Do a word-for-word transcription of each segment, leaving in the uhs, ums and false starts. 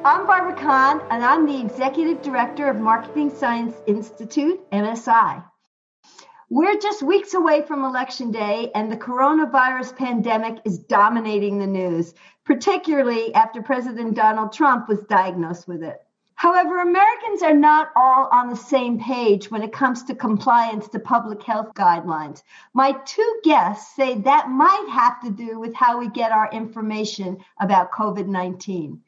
I'm Barbara Kahn, and I'm the Executive Director of Marketing Science Institute, M S I. We're just weeks away from Election Day, and the coronavirus pandemic is dominating the news, particularly after President Donald Trump was diagnosed with it. However, Americans are not all on the same page when it comes to compliance to public health guidelines. My two guests say that might have to do with how we get our information about COVID nineteen.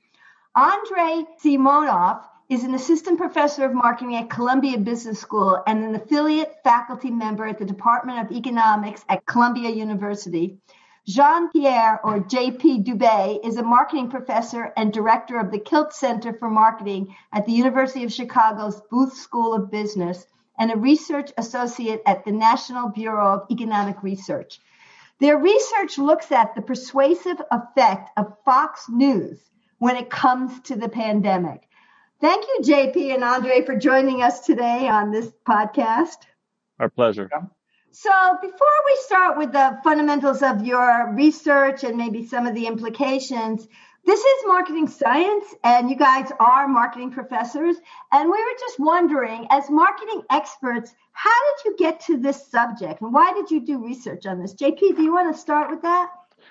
Andrei Simonov is an assistant professor of marketing at Columbia Business School and an affiliate faculty member at the Department of Economics at Columbia University. Jean-Pierre, or J P Dubé, is a marketing professor and director of the Kilt Center for Marketing at the University of Chicago's Booth School of Business and a research associate at the National Bureau of Economic Research. Their research looks at the persuasive effect of Fox News when it comes to the pandemic. Thank you, J P and Andre, for joining us today on this podcast. Our pleasure. So before we start with the fundamentals of your research and maybe some of the implications, this is marketing science, and you guys are marketing professors. And we were just wondering, as marketing experts, how did you get to this subject? And why did you do research on this? J P, do you want to start with that?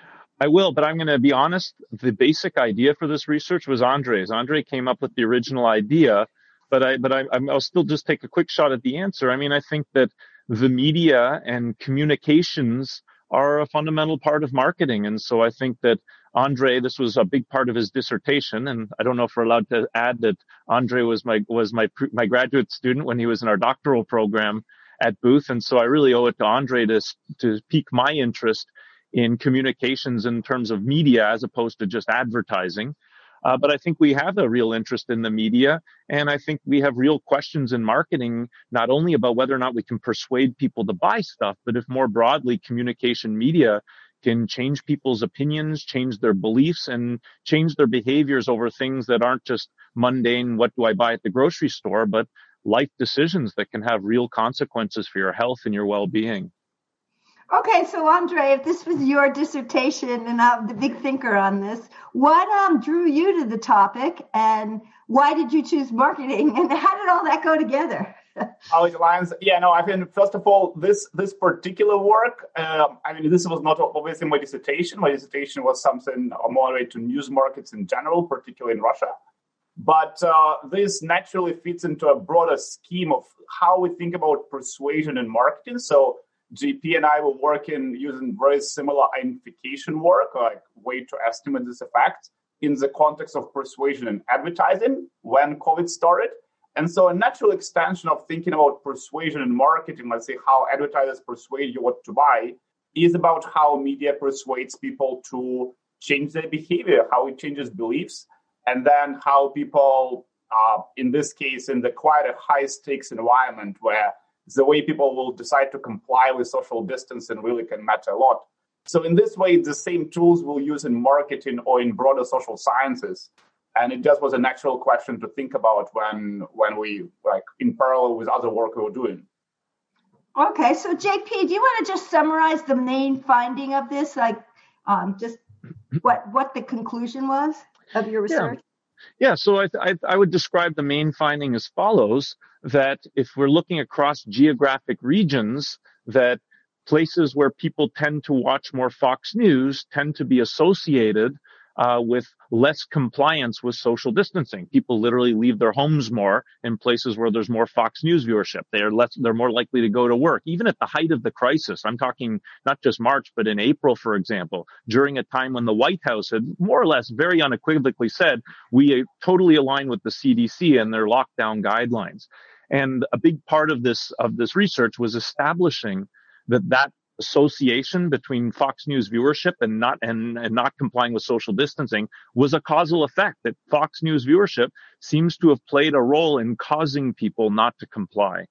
I will, but I'm going to be honest. The basic idea for this research was Andre's. Andre came up with the original idea, but I, but I, I'll still just take a quick shot at the answer. I mean, I think that the media and communications are a fundamental part of marketing. And so I think that Andre, this was a big part of his dissertation. And I don't know if we're allowed to add that Andre was my, was my, my graduate student when he was in our doctoral program at Booth. And so I really owe it to Andre to, to pique my interest in communications in terms of media as opposed to just advertising. Uh, but I think we have a real interest in the media, and I think we have real questions in marketing, not only about whether or not we can persuade people to buy stuff, but if more broadly communication media can change people's opinions, change their beliefs, and change their behaviors over things that aren't just mundane, what do I buy at the grocery store, but life decisions that can have real consequences for your health and your well-being. Okay, so Andre, if this was your dissertation and I'm the big thinker on this, what um, drew you to the topic, and why did you choose marketing, and how did all that go together? How it aligns? Yeah, no, I mean, first of all, this this particular work, um, I mean, this was not obviously my dissertation. My dissertation was something more related to news markets in general, particularly in Russia. But uh, this naturally fits into a broader scheme of how we think about persuasion in marketing. So J P and I were working using very similar identification work, like way to estimate this effect in the context of persuasion and advertising when COVID started. And so a natural extension of thinking about persuasion and marketing, let's say how advertisers persuade you what to buy, is about how media persuades people to change their behavior, how it changes beliefs, and then how people, uh, in this case, in the quite a high stakes environment where the way people will decide to comply with social distancing really can matter a lot. So in this way, the same tools we'll use in marketing or in broader social sciences. And it just was a natural question to think about when when we, like, in parallel with other work we were doing. Okay, so J P, do you want to just summarize the main finding of this, like um, just what what the conclusion was of your research? Yeah. Yeah, so I, I, I would describe the main finding as follows, that if we're looking across geographic regions, that places where people tend to watch more Fox News tend to be associated uh, with less compliance with social distancing. People literally leave their homes more in places where there's more Fox News viewership. They are less, they're more likely to go to work. Even at the height of the crisis, I'm talking not just March, but in April, for example, during a time when the White House had more or less very unequivocally said, we totally align with the C D C and their lockdown guidelines. And a big part of this, of this research was establishing that that association between Fox News viewership and not and, and not complying with social distancing was a causal effect, that Fox News viewership seems to have played a role in causing people not to comply.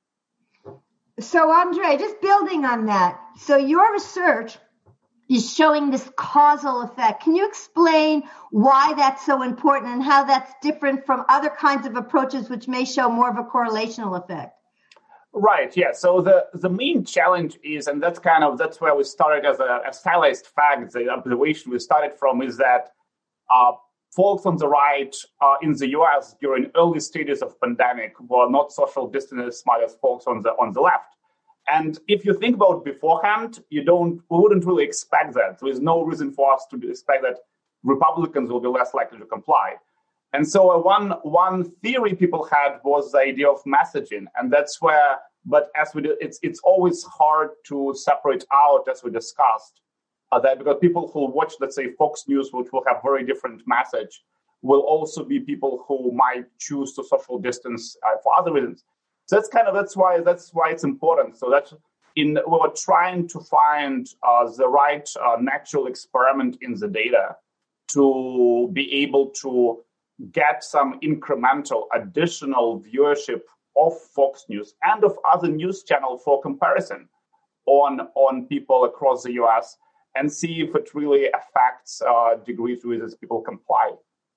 So Andre, just building on that, so your research is showing this causal effect. Can you explain why that's so important and how that's different from other kinds of approaches which may show more of a correlational effect? Right. Yeah. So the, the main challenge is, and that's kind of, that's where we started as a, a stylized fact, the observation we started from is that uh, folks on the right uh, in the U S during early stages of pandemic were not social distancing as smart as folks on the on the left. And if you think about beforehand, you don't we wouldn't really expect that. There is no reason for us to expect that Republicans will be less likely to comply. And so uh, one one theory people had was the idea of messaging, and that's where. But as we do, it's it's always hard to separate out, as we discussed, uh, that because people who watch, let's say, Fox News, which will have very different message, will also be people who might choose to social distance uh, for other reasons. So that's kind of that's why that's why it's important. So that in we're trying to find uh, the right uh, natural experiment in the data to be able to get some incremental additional viewership of Fox News and of other news channels for comparison on on people across the U S and see if it really affects uh, degrees to which people comply.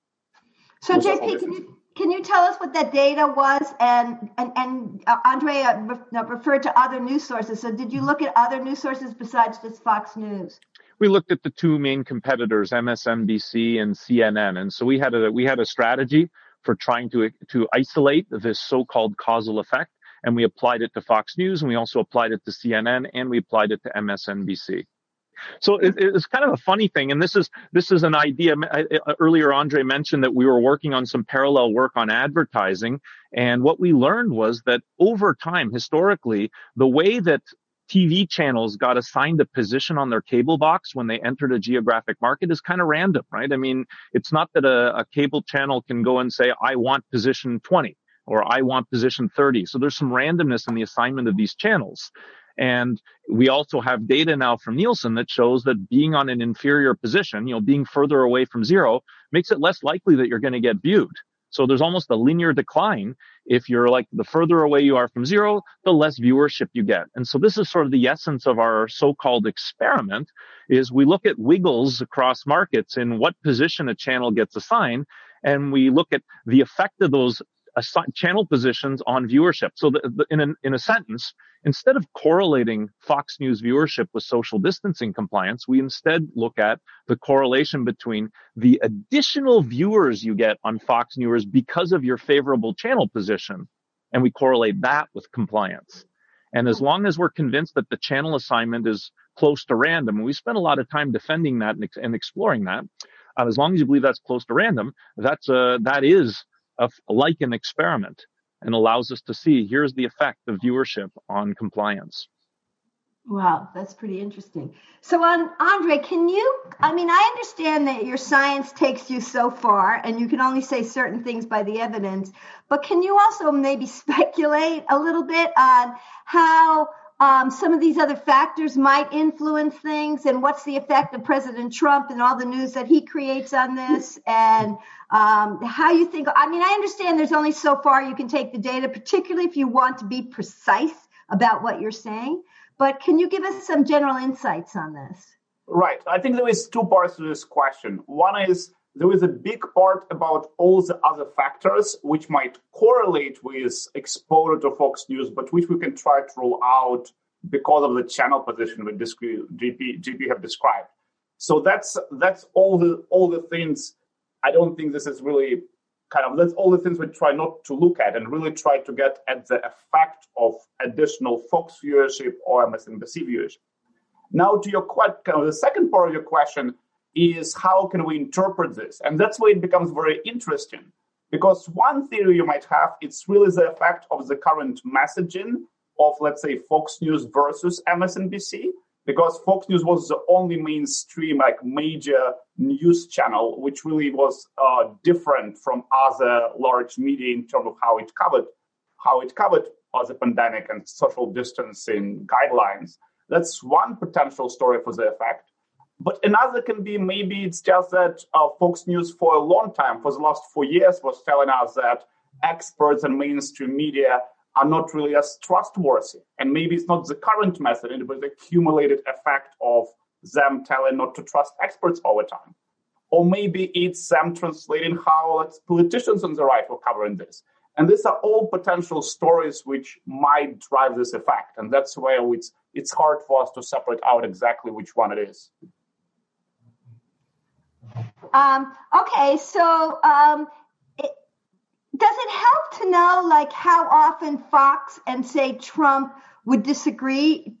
So J P, can you can you tell us what that data was? And and and uh, Andrea re- referred to other news sources. So did you look at other news sources besides just Fox News? We looked at the two main competitors, M S N B C and C N N, and so we had a we had a strategy for trying to to isolate this so-called causal effect, and we applied it to Fox News, and we also applied it to C N N, and we applied it to M S N B C. So it, it's kind of a funny thing, and this is this is an idea. I, earlier, Andre mentioned that we were working on some parallel work on advertising, and what we learned was that over time, historically, the way that T V channels got assigned a position on their cable box when they entered a geographic market is kind of random, right? I mean, it's not that a, a cable channel can go and say, I want position twenty or I want position thirty. So there's some randomness in the assignment of these channels. And we also have data now from Nielsen that shows that being on an inferior position, you know, being further away from zero makes it less likely that you're going to get viewed. So there's almost a linear decline. If you're like the further away you are from zero, the less viewership you get. And so this is sort of the essence of our so-called experiment is we look at wiggles across markets in what position a channel gets assigned. And we look at the effect of those assi- channel positions on viewership. So the, the, in, a, in a sentence, instead of correlating Fox News viewership with social distancing compliance, we instead look at the correlation between the additional viewers you get on Fox News because of your favorable channel position, and we correlate that with compliance. And as long as we're convinced that the channel assignment is close to random, and we spent a lot of time defending that and, and exploring that, uh, as long as you believe that's close to random, that's a, that is a, like an experiment, and allows us to see here's the effect of viewership on compliance. Wow, that's pretty interesting. So, um, Andre, can you, I mean, I understand that your science takes you so far and you can only say certain things by the evidence, but can you also maybe speculate a little bit on how um, some of these other factors might influence things, and what's the effect of President Trump and all the news that he creates on this, and um, how you think, I mean, I understand there's only so far you can take the data, particularly if you want to be precise about what you're saying. But can you give us some general insights on this? Right. I think there is two parts to this question. One is there is a big part about all the other factors which might correlate with exposure to Fox News, but which we can try to rule out because of the channel position that G P, G P have described. So that's that's all the all the things. I don't think this is really kind of, that's all the things we try not to look at and really try to get at the effect of additional Fox viewership or M S N B C viewership. Now, to your question, the second part of your question is how can we interpret this? And that's where it becomes very interesting, because one theory you might have, it's really the effect of the current messaging of, let's say, Fox News versus M S N B C, because Fox News was the only mainstream, like major news channel, which really was uh, different from other large media in terms of how it covered, how it covered uh, the pandemic and social distancing guidelines. That's one potential story for the effect. But another can be maybe it's just that uh, Fox News for a long time, for the last four years, was telling us that experts and mainstream media are not really as trustworthy. And maybe it's not the current method, but the accumulated effect of them telling not to trust experts all the time. Or maybe it's them translating how politicians on the right were covering this. And these are all potential stories which might drive this effect. And that's where it's, it's hard for us to separate out exactly which one it is. Um, okay, so um, it, does it help to know, like, how often Fox and, say, Trump would disagree,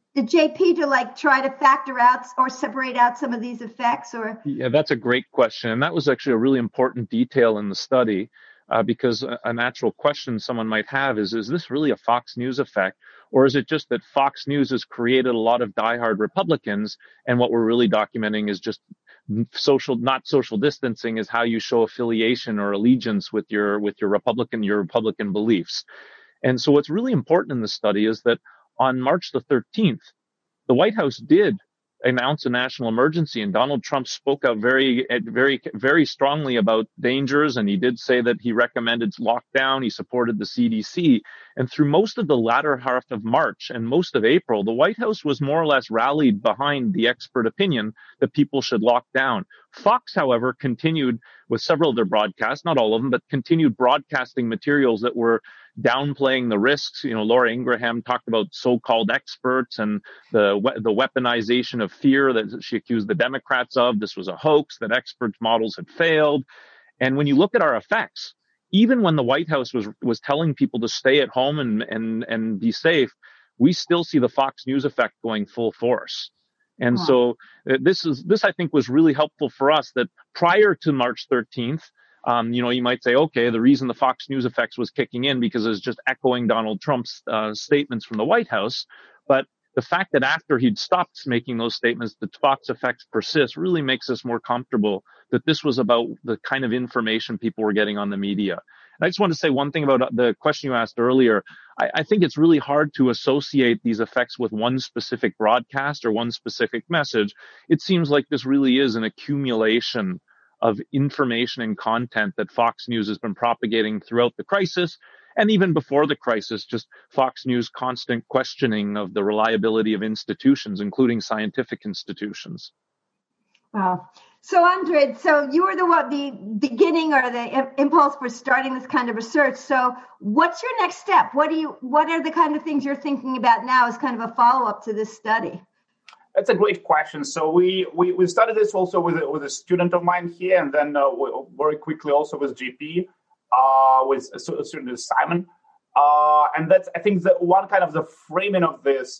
J P, to, like, try to factor out or separate out some of these effects? Or Yeah, that's a great question. And that was actually a really important detail in the study, uh, because a, a natural question someone might have is, is this really a Fox News effect? Or is it just that Fox News has created a lot of diehard Republicans, and what we're really documenting is just social, not social distancing, is how you show affiliation or allegiance with your with your Republican your Republican beliefs. And so what's really important in the study is that on March the thirteenth, the White House did announce a national emergency, and Donald Trump spoke out very, very, very strongly about dangers, and he did say that he recommended lockdown. He supported the C D C, and through most of the latter half of March and most of April, the White House was more or less rallied behind the expert opinion that people should lock down. Fox, however, continued with several of their broadcasts, not all of them, but continued broadcasting materials that were downplaying the risks. You know, Laura Ingraham talked about so-called experts and the the weaponization of fear that she accused the Democrats of. This was a hoax, that experts' models had failed. And when you look at our effects, even when the White House was was telling people to stay at home and and and be safe, we still see the Fox News effect going full force. And Huh. so uh, this is this I think was really helpful for us, that prior to March thirteenth, Um, you know, you might say, okay, the reason the Fox News effects was kicking in because it was just echoing Donald Trump's uh, statements from the White House. But the fact that after he'd stopped making those statements, the Fox effects persist really makes us more comfortable that this was about the kind of information people were getting on the media. And I just want to say one thing about the question you asked earlier. I, I think it's really hard to associate these effects with one specific broadcast or one specific message. It seems like this really is an accumulation of information and content that Fox News has been propagating throughout the crisis, and even before the crisis, just Fox News' constant questioning of the reliability of institutions, including scientific institutions. Wow. So, Andre, so you were the what the beginning or the impulse for starting this kind of research. So, what's your next step? What do you? What are the kind of things you're thinking about now as kind of a follow-up to this study? That's a great question. So we, we, we started this also with a, with a student of mine here, and then uh, we, very quickly also with J P, uh, with a student Simon. Uh, and that's, I think, that one kind of the framing of this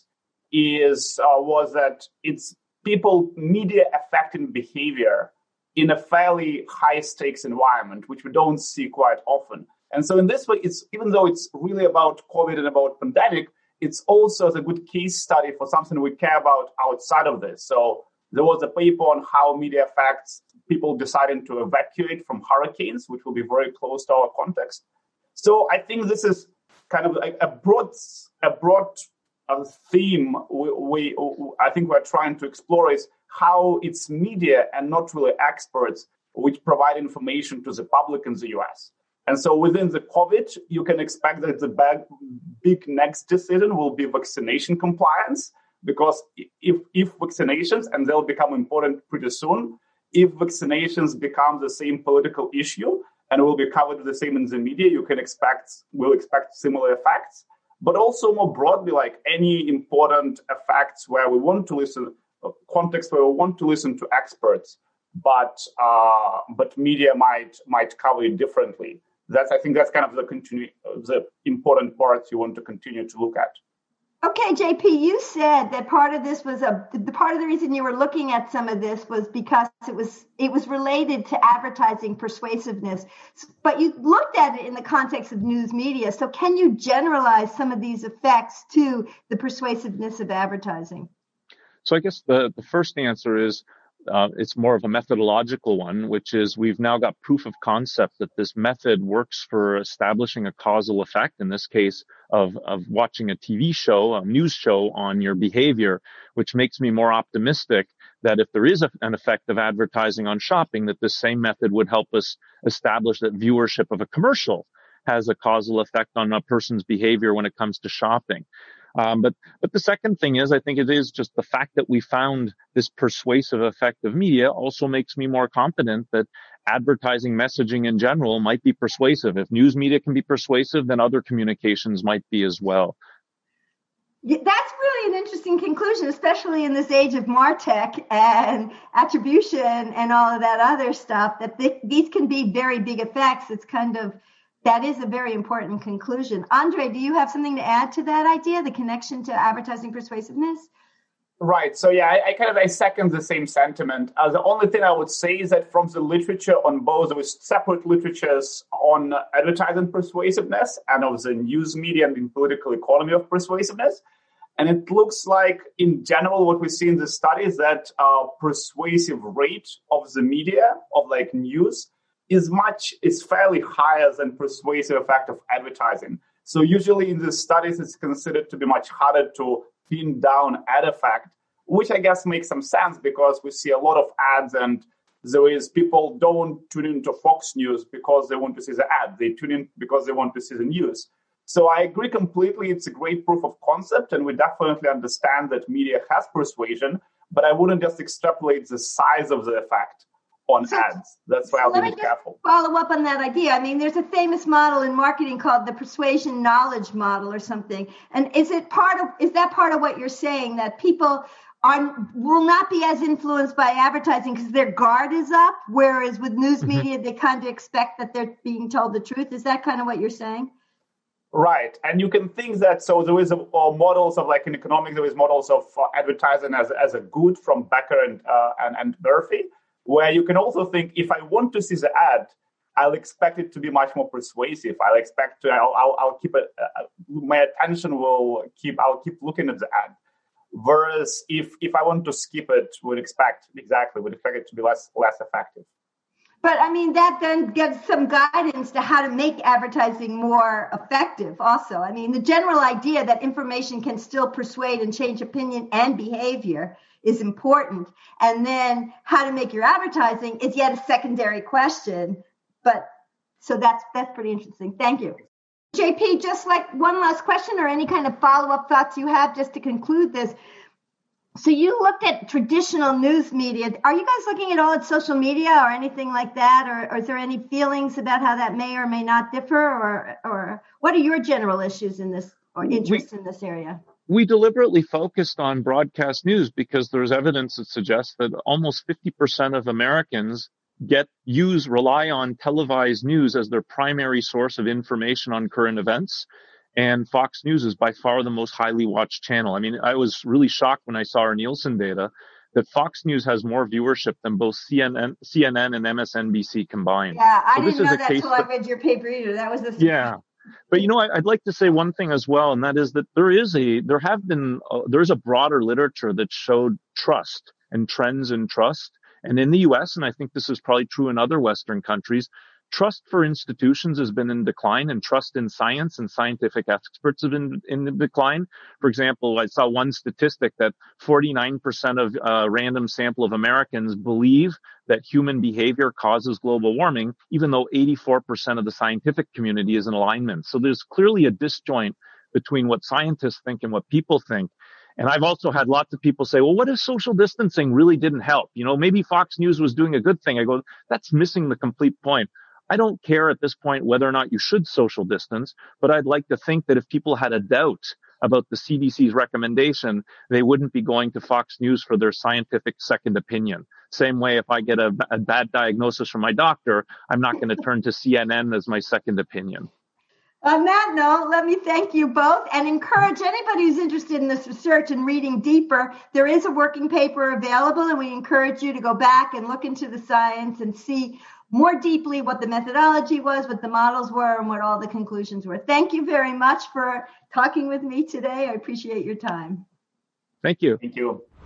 is uh, was that it's people, media affecting behavior in a fairly high stakes environment, which we don't see quite often. And so in this way, it's even though it's really about COVID and about pandemic, it's also a good case study for something we care about outside of this. So there was a paper on how media affects people deciding to evacuate from hurricanes, which will be very close to our context. So I think this is kind of like a broad, a broad uh, theme we, we, I think we're trying to explore is how it's media and not really experts which provide information to the public in the U S. And so within the COVID, you can expect that the big, big next decision will be vaccination compliance, because if, if vaccinations, and they'll become important pretty soon, if vaccinations become the same political issue and will be covered the same in the media, you can expect, we'll expect similar effects. But also more broadly, like any important effects where we want to listen, context where we want to listen to experts, but uh, but media might might cover it differently. That's, I think that's kind of the continue, the important parts you want to continue to look at. Okay, J P, you said that part of this was a the part of the reason you were looking at some of this was because it was it was related to advertising persuasiveness, but you looked at it in the context of news media. So can you generalize some of these effects to the persuasiveness of advertising? So I guess the, the first answer is Uh, it's more of a methodological one, which is we've now got proof of concept that this method works for establishing a causal effect, in this case of, of watching a T V show, a news show on your behavior, which makes me more optimistic that if there is a, an effect of advertising on shopping, that this same method would help us establish that viewership of a commercial has a causal effect on a person's behavior when it comes to shopping. Um, but but the second thing is, I think it is just the fact that we found this persuasive effect of media also makes me more confident that advertising messaging in general might be persuasive. If news media can be persuasive, then other communications might be as well. That's really an interesting conclusion, especially in this age of MarTech and attribution and all of that other stuff, that th- these can be very big effects. It's kind of, that is a very important conclusion. Andre, do you have something to add to that idea, the connection to advertising persuasiveness? Right. So, yeah, I, I kind of I second the same sentiment. Uh, the only thing I would say is that from the literature on both, there was separate literatures on advertising persuasiveness and of the news media and the political economy of persuasiveness. And it looks like, in general, what we see in the study is that uh, persuasive rate of the media, of like news, is much, is fairly higher than persuasive effect of advertising. So usually in the studies, it's considered to be much harder to pin down ad effect, which I guess makes some sense because we see a lot of ads and there is people don't tune into Fox News because they want to see the ad. They tune in because they want to see the news. So I agree completely. It's a great proof of concept, and we definitely understand that media has persuasion, but I wouldn't just extrapolate the size of the effect on so, ads. That's why so I'll be careful. Follow up on that idea. I mean, there's a famous model in marketing called the persuasion knowledge model or something. And is it part of, is that part of what you're saying, that people are, will not be as influenced by advertising because their guard is up, whereas with news mm-hmm. media, they kind of expect that they're being told the truth? Is that kind of what you're saying? Right. And you can think that, so there is a, uh, models of, like in economics, there is models of uh, advertising as, as a good from Becker and, uh, and, and Murphy, where you can also think, if I want to see the ad, I'll expect it to be much more persuasive. I'll expect to, I'll, I'll, I'll keep it, uh, my attention will keep, I'll keep looking at the ad. Whereas if, if I want to skip it, would expect, exactly, would expect it to be less, less effective. But I mean, that then gives some guidance to how to make advertising more effective also. I mean, the general idea that information can still persuade and change opinion and behavior is important. And then how to make your advertising is yet a secondary question. But so that's that's pretty interesting. Thank you. J P, just like one last question or any kind of follow-up thoughts you have just to conclude this. So you looked at traditional news media. Are you guys looking at all at social media or anything like that? Or, or is there any feelings about how that may or may not differ? Or, or what are your general issues in this or interest we, in this area? We deliberately focused on broadcast news because there's evidence that suggests that almost fifty percent of Americans get use rely on televised news as their primary source of information on current events. And Fox News is by far the most highly watched channel. I mean, I was really shocked when I saw our Nielsen data that Fox News has more viewership than both C N N, C N N and M S N B C combined. Yeah, I so didn't know that until I read your paper either. That was the yeah. But, you know, I'd like to say one thing as well, and that is that there is a, there have been, uh, there's a broader literature that showed trust and trends in trust. And in the U S, and I think this is probably true in other Western countries, trust for institutions has been in decline, and trust in science and scientific experts have been in decline. For example, I saw one statistic that forty-nine percent of a random sample of Americans believe that human behavior causes global warming, even though eighty-four percent of the scientific community is in alignment. So there's clearly a disjoint between what scientists think and what people think. And I've also had lots of people say, well, what if social distancing really didn't help? You know, maybe Fox News was doing a good thing. I go, that's missing the complete point. I don't care at this point whether or not you should social distance, but I'd like to think that if people had a doubt about the C D C's recommendation, they wouldn't be going to Fox News for their scientific second opinion. Same way, if I get a, a bad diagnosis from my doctor, I'm not going to turn to C N N as my second opinion. On that note, let me thank you both and encourage anybody who's interested in this research and reading deeper. There is a working paper available, and we encourage you to go back and look into the science and see more deeply what the methodology was, what the models were, and what all the conclusions were. Thank you very much for talking with me today. I appreciate your time. Thank you. Thank you.